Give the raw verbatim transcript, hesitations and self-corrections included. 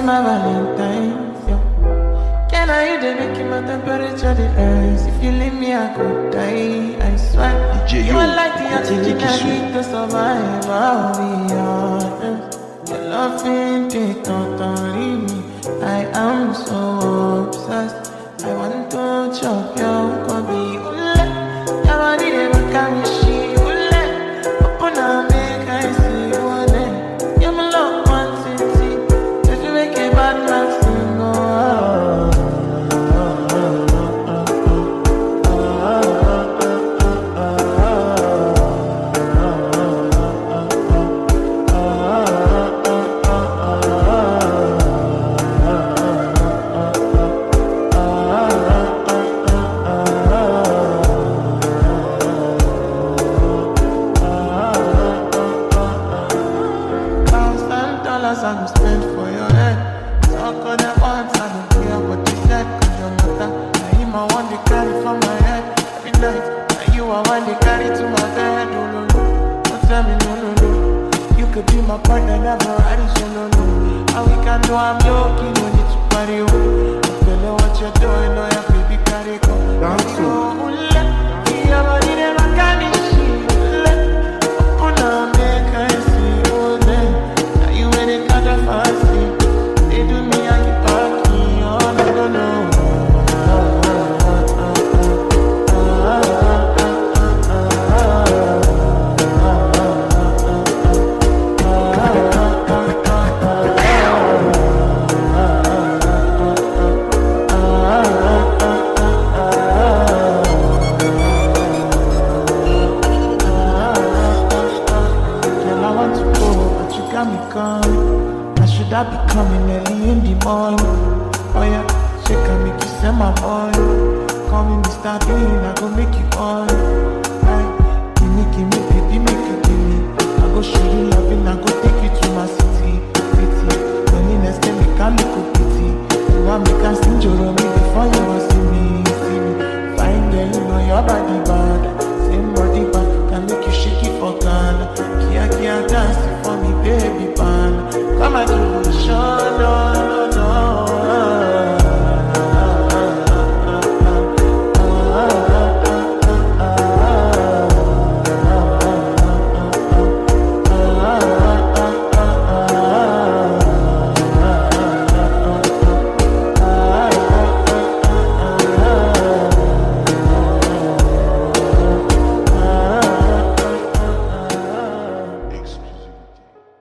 my Valentine's, yo. Can I you they making my temperature the rise? If you leave me, I could die, I swear. You are like the oxygen I need to survive, I'll be honest. Your love ain't it, don't leave me. I am so obsessed. I want to chop your kobe, ule. Your body never can she, ule. Open up, make I see you on it. You're my love, one city. Just to make a bad man sing, oh. I will spend for your head. Talk on the once, I don't care what you said. Cause you're not that. Now you my one they carry from my head every night. Now you are one they carry to my bed. Oh no no, don't tell me no no no. You could be my partner, never riding solo no. And we can do I'm lucky, no need to party. Oh, I feel like what you're doing, oh yeah, baby, carry go. Dance oh, your body never can be shit. Open up, make I see all day. They got a fancy, they do me and keep talking, oh no no no. Girl, I want to go, but you got me gone. Should I be coming early in the morning? Oh yeah, she can make you send my boy. Call me Mister Bean, I go make you on. Right, give me, give me, baby, make you give me. I go show you loving, I go take